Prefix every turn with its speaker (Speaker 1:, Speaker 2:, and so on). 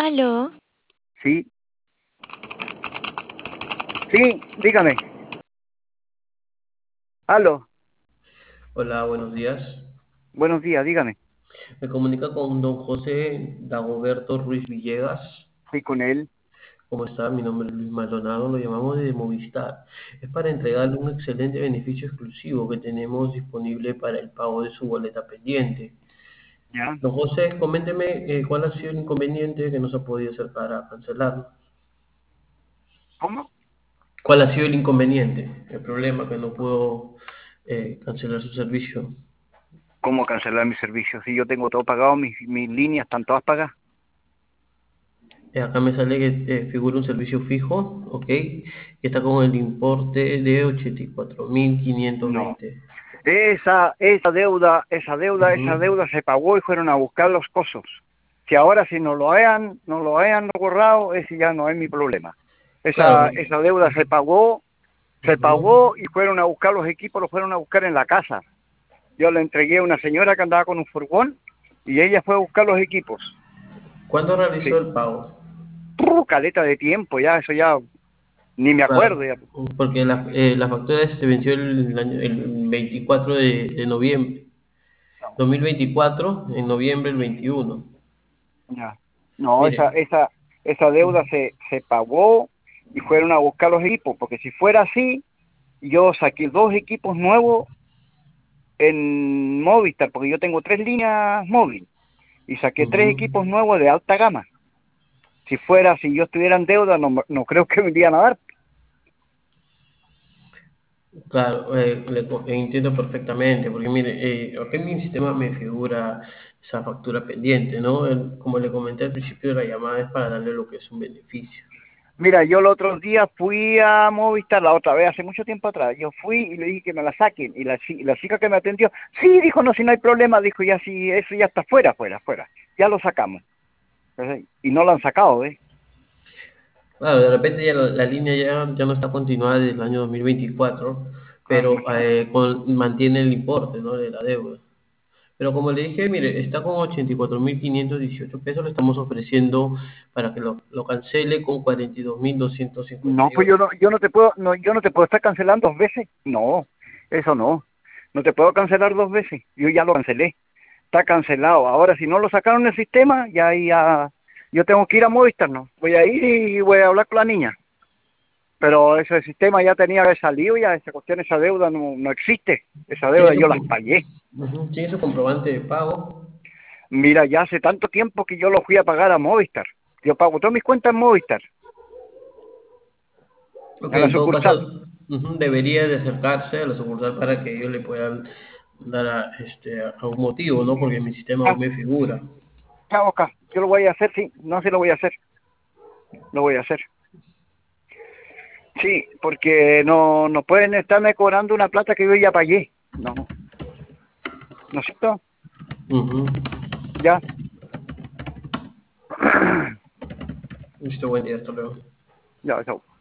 Speaker 1: Aló,
Speaker 2: Sí, sí, dígame. Aló,
Speaker 3: Hola, buenos días.
Speaker 2: buenos días, dígame.
Speaker 3: Me comunica con don José Dagoberto Ruiz Villegas.
Speaker 2: Estoy con él.
Speaker 3: ¿Cómo está? Mi nombre es Luis Maldonado, lo llamamos de Movistar. Es para entregarle un excelente beneficio exclusivo que tenemos disponible para el pago de su boleta pendiente.
Speaker 2: Ya.
Speaker 3: Don José, coménteme cuál ha sido el inconveniente que no se ha podido hacer para cancelarlo.
Speaker 2: ¿Cómo?
Speaker 3: ¿Cuál ha sido el inconveniente, el problema que no pudo cancelar su servicio?
Speaker 2: ¿Cómo cancelar mi servicio? Si yo tengo todo pagado, mis líneas están todas pagadas.
Speaker 3: Acá me sale que figura un servicio fijo, ¿ok? Que está con el importe de ochenta y cuatro mil quinientos
Speaker 2: No.
Speaker 3: veinte.
Speaker 2: Esa
Speaker 3: Ujú.
Speaker 2: deuda se pagó y fueron a buscar los cosos. Si ahora si no lo hayan borrado, ese ya no es mi problema.
Speaker 3: Claro.
Speaker 2: Esa deuda se
Speaker 3: Ujú.
Speaker 2: pagó y fueron a buscar los equipos, los fueron a buscar en la casa. Yo le entregué a una señora que andaba con un furgón y ella fue a buscar los equipos.
Speaker 3: ¿Cuándo realizó
Speaker 2: Sí.
Speaker 3: el pago?
Speaker 2: Caleta de tiempo ya, eso ya ni me acuerdo
Speaker 3: Claro,
Speaker 2: ya.
Speaker 3: porque la factura se venció el 24 de noviembre.
Speaker 2: No,
Speaker 3: 2024, en noviembre el 21.
Speaker 2: ya. No, esa,
Speaker 3: Mire,
Speaker 2: esa, esa deuda se pagó y fueron a buscar los equipos, porque si fuera así, yo saqué dos equipos nuevos en Movistar, porque yo tengo tres líneas móvil, y saqué tres
Speaker 3: ujú.
Speaker 2: equipos nuevos de alta gama. Si yo estuviera en deuda, no creo que me irían a dar.
Speaker 3: Claro, entiendo perfectamente, porque mire, acá en mi sistema me figura esa factura pendiente, ¿no? Como le comenté al principio de la llamada, es para darle lo que es un beneficio.
Speaker 2: Mira, yo el otro día fui a Movistar, la otra vez, hace mucho tiempo atrás, yo fui y le dije que me la saquen, y la chica que me atendió, sí, dijo, no, si no hay problema, dijo, ya si eso ya está fuera, ya lo sacamos. Y no lo han sacado, ¿eh?
Speaker 3: Claro, de repente ya la línea ya no está continuada desde el año 2024, pero
Speaker 2: Imagínate.
Speaker 3: mantiene el importe, ¿no? De la deuda. Pero como le dije, mire, está con 84.518 pesos, le estamos ofreciendo para que lo cancele con cuarenta y dos mil doscientos cincuenta
Speaker 2: No,
Speaker 3: y
Speaker 2: pues
Speaker 3: ocho.
Speaker 2: yo no te puedo estar cancelando dos veces. No, eso no te puedo cancelar dos veces, yo ya lo cancelé, está cancelado. Ahora, si no lo sacaron del sistema, yo tengo que ir a Movistar, ¿no? Voy a ir y voy a hablar con la niña. Pero ese sistema ya tenía que haber salido, ya esa cuestión, esa deuda no existe. Esa
Speaker 3: ¿Tiene
Speaker 2: deuda
Speaker 3: su,
Speaker 2: yo las pagué.
Speaker 3: ¿Tiene su comprobante de pago?
Speaker 2: Mira, ya hace tanto tiempo que yo lo fui a pagar a Movistar. Yo pago todas mis cuentas en Movistar,
Speaker 3: Ok,
Speaker 2: en la
Speaker 3: en todo
Speaker 2: sucursal.
Speaker 3: caso, debería de acercarse a la sucursal para que ellos le puedan dar a un motivo, ¿no? Porque en mi sistema
Speaker 2: Ah,
Speaker 3: aún me figura.
Speaker 2: chao, acá. Yo lo voy a hacer, sí. No, sí lo voy a hacer. Lo voy a hacer. Sí, porque no pueden estarme cobrando una plata que yo ya pagué. No, ¿no es cierto?
Speaker 3: Ujú.
Speaker 2: Ya.
Speaker 3: Listo, buen día, hasta luego.
Speaker 2: Ya, chao.